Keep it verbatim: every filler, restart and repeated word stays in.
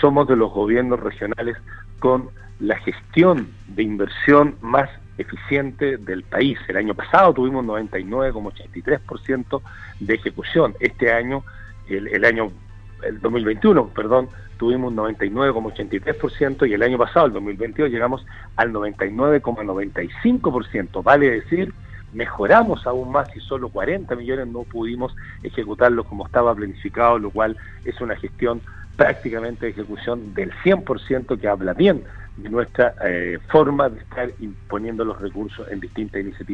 somos de los gobiernos regionales con la gestión de inversión más eficiente del país. El año pasado tuvimos noventa y nueve coma ochenta y tres por ciento de ejecución. Este año, el, el año, el dos mil veintiuno, perdón, tuvimos noventa y nueve coma ochenta y tres por ciento y el año pasado, el dos mil veintidós, llegamos al noventa y nueve coma noventa y cinco por ciento. Vale decir, mejoramos aún más y solo cuarenta millones no pudimos ejecutarlos como estaba planificado, lo cual es una gestión prácticamente de ejecución del cien por ciento, que habla bien de nuestra eh, forma de estar imponiendo los recursos en distintas iniciativas.